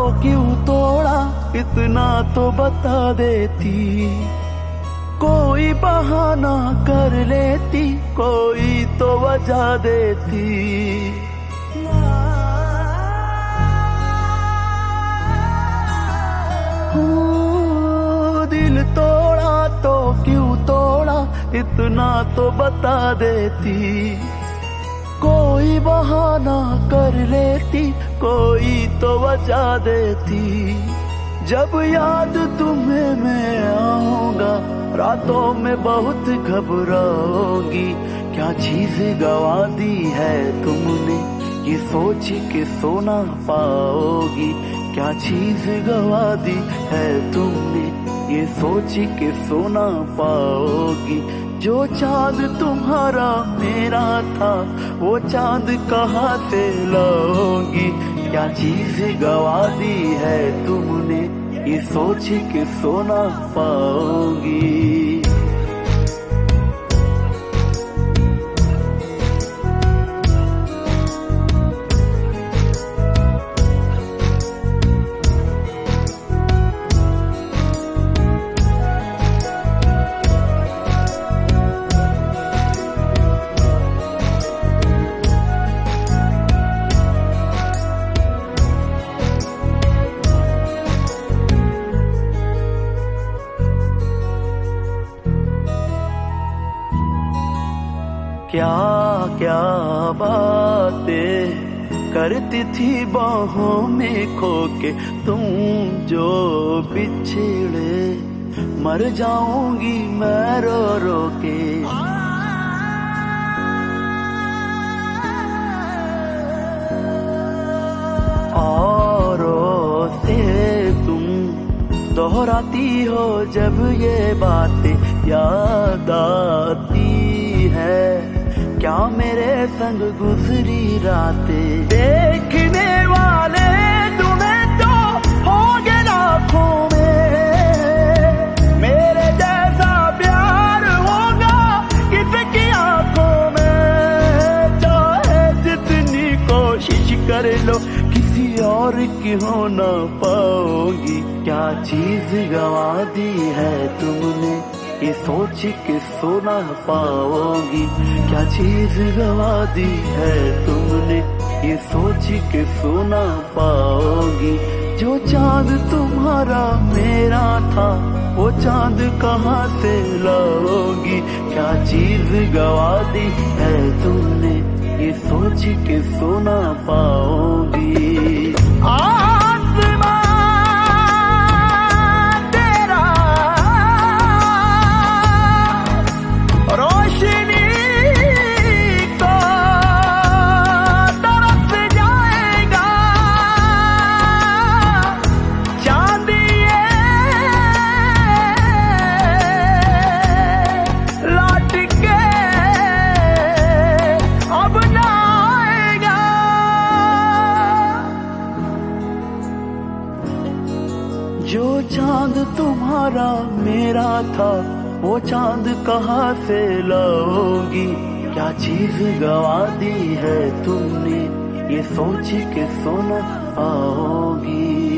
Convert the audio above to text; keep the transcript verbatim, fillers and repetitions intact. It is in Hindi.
क्यों तोड़ा इतना तो बता देती, कोई बहाना कर लेती, कोई तो वजह देती। दिल तोड़ा तो क्यों तोड़ा इतना तो बता देती, कोई बहाना कर लेती, कोई तो वजह देती। जब याद तुम्हें मैं आऊंगा रातों में बहुत घबराओगी, क्या चीज गवा दी है तुमने ये सोच के सोना पाओगी, क्या चीज गवा दी है तुमने ये सोच के सोना पाओगी। जो चांद तुम्हारा मेरा था वो चांद कहाँ से लाओगी, क्या चीज गवा दी है तुमने ये सोच के सोना पाओगी। क्या क्या बातें करती थी बाहों में खो के तुम, जो बिछड़े मर जाऊंगी मैं रो रो के। औरों से तुम दोहराती हो जब ये बातें याद आती है, क्या मेरे संग गुजरी रातें। देखने वाले तुम्हें तो होंगे लाखों में, मेरे जैसा प्यार होगा किसकी आंखों में। चाहे जितनी कोशिश कर लो किसी और की हो ना पाओगी, क्या चीज गवा दी है तुमने ये सोच के सोना पाओगी, क्या चीज गवा दी है तुमने ये सोच के सोना पाओगी। जो चांद तुम्हारा मेरा था वो चांद कहाँ से लाओगी, क्या चीज गवा दी है तुमने ये सोच के सोना पाओगी। जो चांद तुम्हारा मेरा था वो चांद कहाँ से लाओगी, क्या चीज गवा दी है तुमने ये सोच के सोना पाओगी।